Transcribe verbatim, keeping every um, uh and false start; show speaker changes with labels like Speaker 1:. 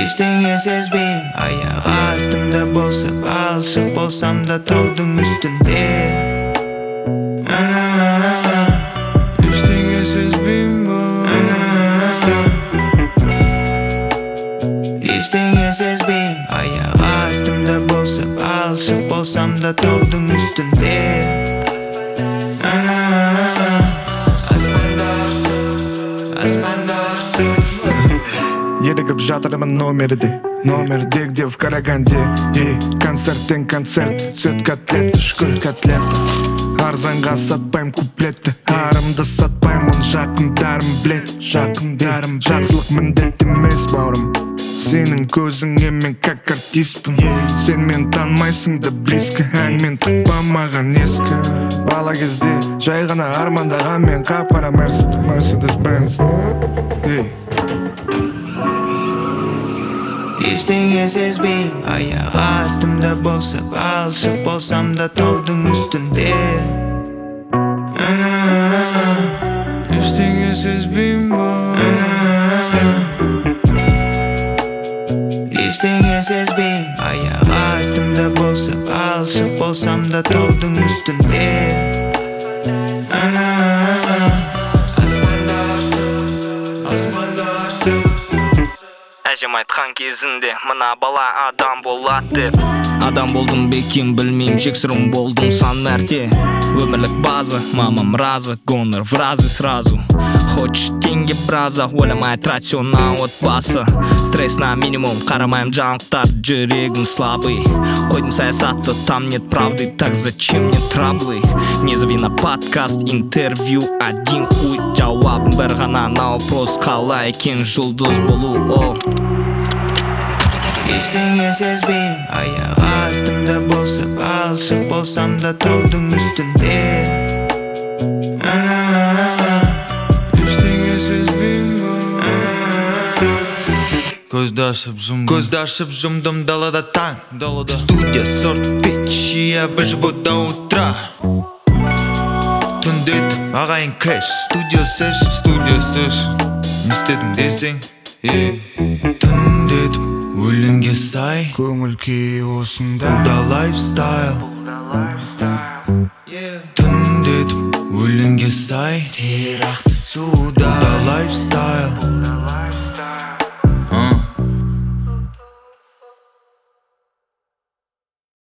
Speaker 1: Ештеңе сезбейм, аяқ астымда болса, балшық болсам да таудың үстінде. Ештеңе сезбейм ба, ештеңе сезбейм, аяқ астымда болса, балшық болсам да таудың үстінде.
Speaker 2: Ерігіп жатырмын номерде, номерде, где в Караганде. Ей, концерттен концерт, сүт котлет, шкүл котлет. Арзанға сатпайм куплетті, арымды сатпаймын, жақындарым білет. Жақындарым жақсылық міндет емес бауырым. Сенің көзіңе мен как артистпін. Сен мен танмайсың да близко, әңмен тықпа маған ескі. Бала кезде жай ғана армандаған мен қап-қара Мерседес Бенз.
Speaker 1: Ештеңе сезбейм, аяқ астымда болса, балшық болсам да таудың үстінде. Ештеңе сезбейм ба, ештеңе сезбейм, аяқ астымда болса, балшық болсам да таудың үстінде.
Speaker 3: Әжем айтқан кезінде мына бала адам болады деп. Адам болдым бекем білмейм, жексұрын болдым сан мәрте. Өмірлік база, мамам разы, гонор в разы сразу. Хочешь деньги браза, ойламай трать всё на отбасы. Стресс на минимум, қарамайым жаңалықтар, жүрегім слабый. Қойдым саясатты, там нет правды, так зачем мне траблы? Не зови на подкаст, интервью, один хуй. Жауабым бір ғана на вопрос, қалай екен жұлдыз болу, о.
Speaker 1: Ештеңе сезбейм, аяқ астымда болса, балшық болсам да таудың үстінде. Ештеңе сезбейм ба. Көзді ашып жұмдым, көзді ашып жұмдым, далада таң, далада. Студия сорт пич, я выживу до утра. Түндетіп ағайын кэш, студия сэш, студия сэш. Не істедің десең, түндетіп өлеңге сай, көңіл күй осында. Бұлда лайфстайл, түндетіп өлеңге сай, терақты суда. Бұлда лайфстайл.